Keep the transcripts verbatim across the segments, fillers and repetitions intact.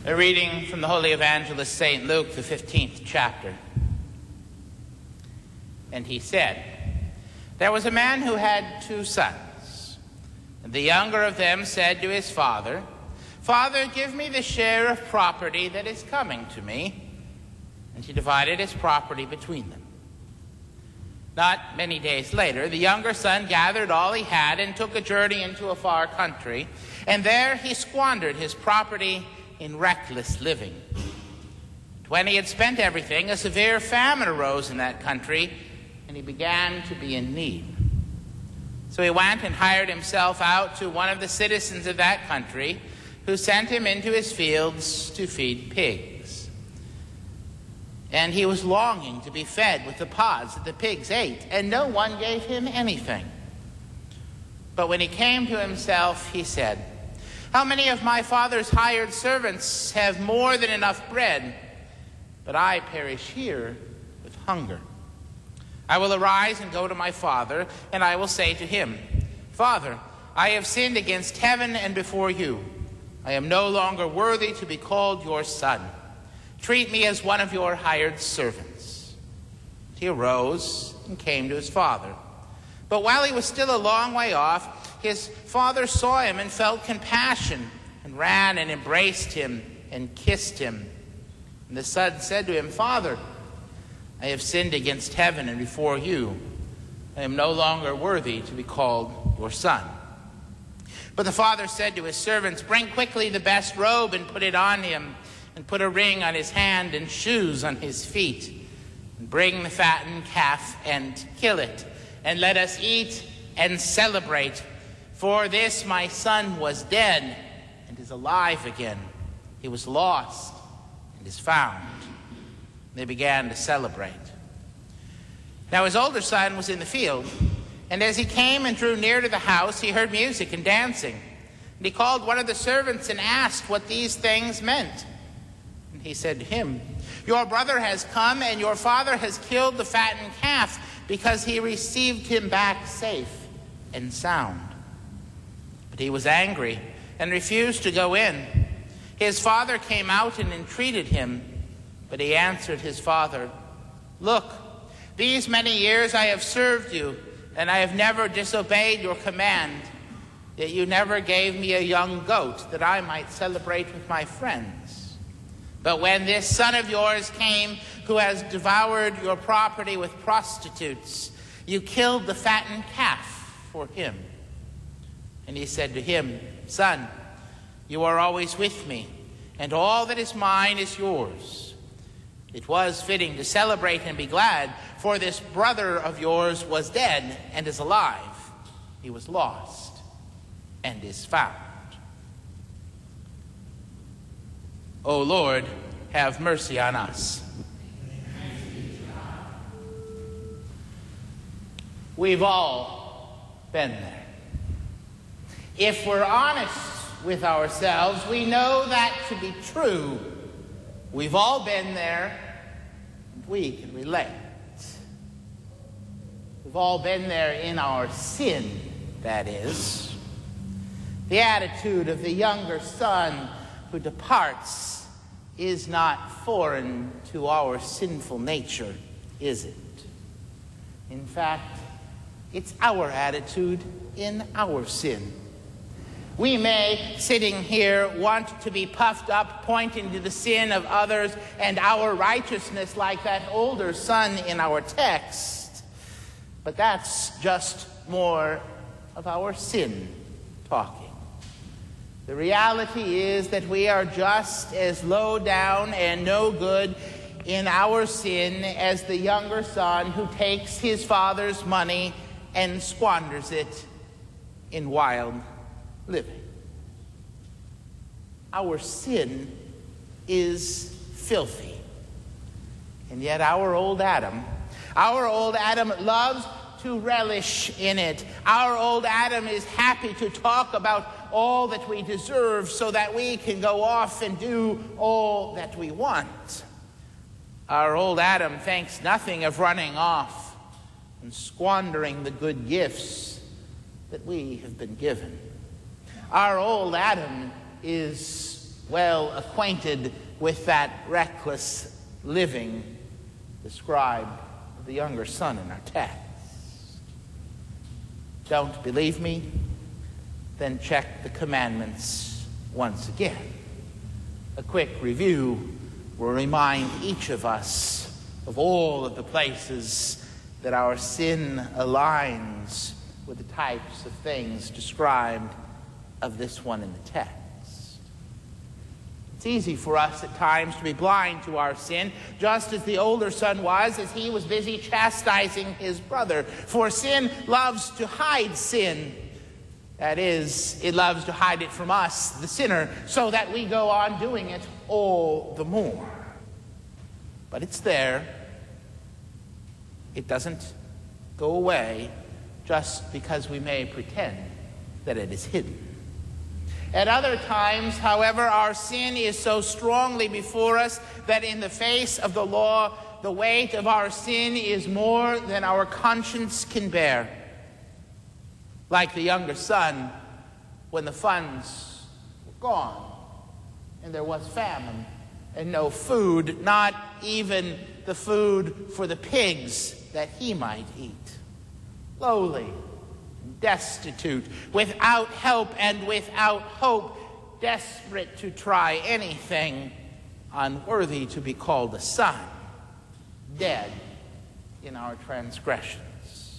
A reading from the Holy Evangelist Saint Luke, the fifteenth chapter. And he said, "There was a man who had two sons. And the younger of them said to his father, 'Father, give me the share of property that is coming to me.' And he divided his property between them. Not many days later, the younger son gathered all he had and took a journey into a far country, and there he squandered his property in reckless living. When he had spent everything, a severe famine arose in that country, and he began to be in need. So he went and hired himself out to one of the citizens of that country, who sent him into his fields to feed pigs. And he was longing to be fed with the pods that the pigs ate, and no one gave him anything. But when he came to himself, he said, 'How many of my father's hired servants have more than enough bread, but I perish here with hunger? I will arise and go to my father, and I will say to him, Father, I have sinned against heaven and before you. I am no longer worthy to be called your son. Treat me as one of your hired servants.' He arose and came to his father. But while he was still a long way off, his father saw him and felt compassion, and ran and embraced him and kissed him. And the son said to him, 'Father, I have sinned against heaven and before you. I am no longer worthy to be called your son.' But the father said to his servants, 'Bring quickly the best robe and put it on him, and put a ring on his hand and shoes on his feet. And bring the fattened calf and kill it, and let us eat and celebrate. For this my son was dead and is alive again. He was lost and is found.' They began to celebrate. Now his older son was in the field, and as he came and drew near to the house, he heard music and dancing. And he called one of the servants and asked what these things meant. And he said to him, 'Your brother has come, and your father has killed the fattened calf, because he received him back safe and sound.' But he was angry and refused to go in. His father came out and entreated him, but he answered his father, 'Look, these many years I have served you, and I have never disobeyed your command. Yet you never gave me a young goat that I might celebrate with my friends. But when this son of yours came, who has devoured your property with prostitutes, you killed the fattened calf for him.' And he said to him, 'Son, you are always with me, and all that is mine is yours. It was fitting to celebrate and be glad, for this brother of yours was dead and is alive. He was lost and is found.' O Lord, have mercy on us." We've all been there. If we're honest with ourselves, we know that to be true. We've all been there, and we can relate. We've all been there in our sin, that is. The attitude of the younger son who departs is not foreign to our sinful nature, is it? In fact, it's our attitude in our sin. We may, sitting here, want to be puffed up, pointing to the sin of others and our righteousness like that older son in our text. But that's just more of our sin talking. The reality is that we are just as low down and no good in our sin as the younger son who takes his father's money and squanders it in wild living. Our sin is filthy. And yet our old Adam, our old Adam loves to relish in it. Our old Adam is happy to talk about all that we deserve so that we can go off and do all that we want. Our old Adam thinks nothing of running off and squandering the good gifts that we have been given. Our old Adam is well acquainted with that reckless living described of the younger son in our text. Don't believe me? Then check the commandments once again. A quick review will remind each of us of all of the places that our sin aligns with the types of things described of this one in the text. It's easy for us at times to be blind to our sin, just as the older son was as he was busy chastising his brother. For sin loves to hide sin. That is, it loves to hide it from us, the sinner, so that we go on doing it all the more. But it's there. It doesn't go away just because we may pretend that it is hidden. At other times, however, our sin is so strongly before us that in the face of the law, the weight of our sin is more than our conscience can bear. Like the younger son, when the funds were gone and there was famine and no food, not even the food for the pigs that he might eat. Lowly, destitute, without help and without hope, desperate to try anything, unworthy to be called a son, dead in our transgressions.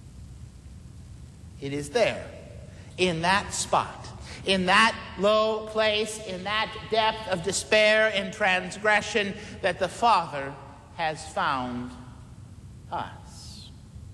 It is there, in that spot, in that low place, in that depth of despair and transgression, that the Father has found us.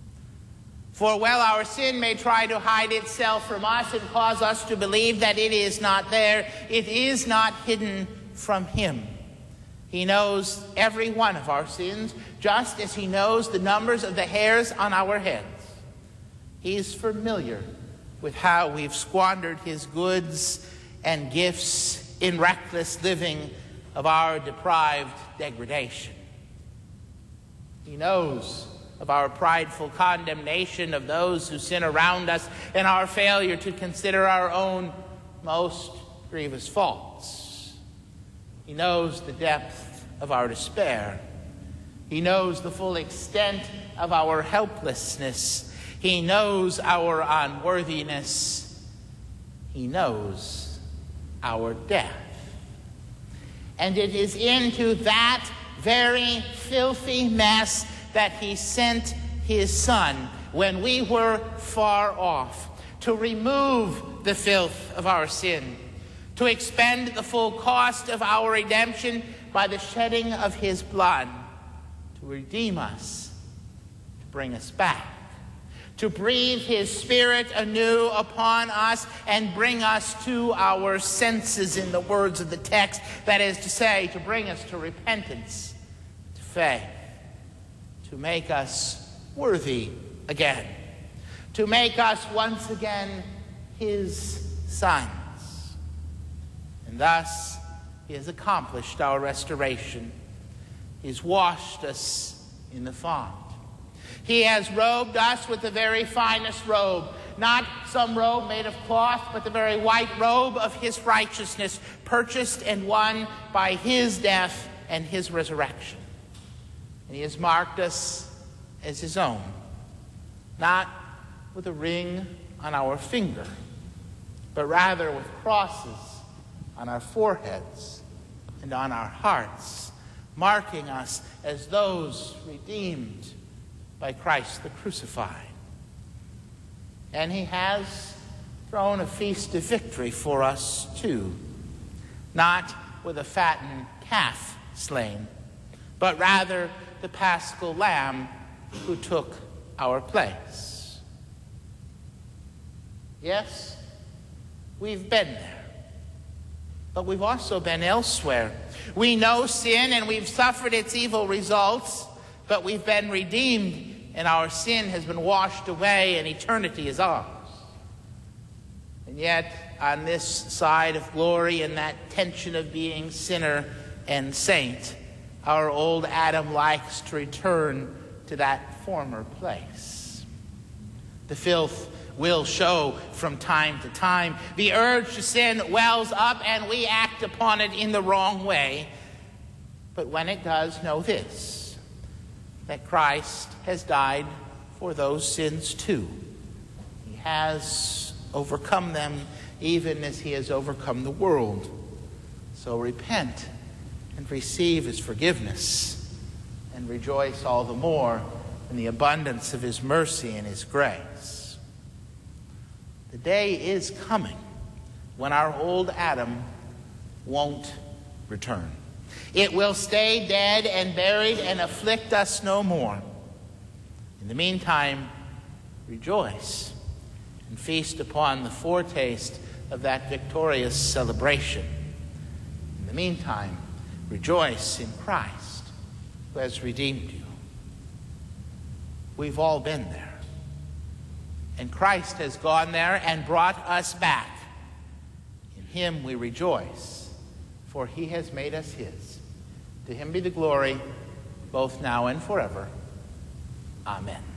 For while our sin may try to hide itself from us and cause us to believe that it is not there, it is not hidden from him. He knows every one of our sins, just as he knows the numbers of the hairs on our heads. He's familiar with how we've squandered his goods and gifts in reckless living of our deprived degradation. He knows of our prideful condemnation of those who sin around us and our failure to consider our own most grievous faults. He knows the depth of our despair. He knows the full extent of our helplessness. He knows our unworthiness. He knows our death. And it is into that very filthy mess that he sent his Son when we were far off, to remove the filth of our sin, to expend the full cost of our redemption by the shedding of his blood, to redeem us, to bring us back, to breathe his Spirit anew upon us and bring us to our senses, in the words of the text, that is to say, to bring us to repentance, to faith, to make us worthy again, to make us once again his sons. And thus he has accomplished our restoration. He's washed us in the font. He has robed us with the very finest robe, not some robe made of cloth, but the very white robe of his righteousness, purchased and won by his death and his resurrection. And he has marked us as his own, not with a ring on our finger, but rather with crosses on our foreheads and on our hearts, marking us as those redeemed by Christ the crucified. And he has thrown a feast of victory for us too, not with a fattened calf slain, but rather the paschal lamb who took our place. Yes, we've been there, but we've also been elsewhere. We know sin and we've suffered its evil results, but we've been redeemed and our sin has been washed away and eternity is ours. And yet, on this side of glory, in that tension of being sinner and saint, our old Adam likes to return to that former place. The filth will show from time to time. The urge to sin wells up and we act upon it in the wrong way. But when it does, know this, that Christ has died for those sins too. He has overcome them even as he has overcome the world. So repent and receive his forgiveness and rejoice all the more in the abundance of his mercy and his grace. The day is coming when our old Adam won't return. It will stay dead and buried and afflict us no more. In the meantime, rejoice and feast upon the foretaste of that victorious celebration. In the meantime, rejoice in Christ, who has redeemed you. We've all been there. And Christ has gone there and brought us back. In him we rejoice, for he has made us his. To him be the glory, both now and forever. Amen.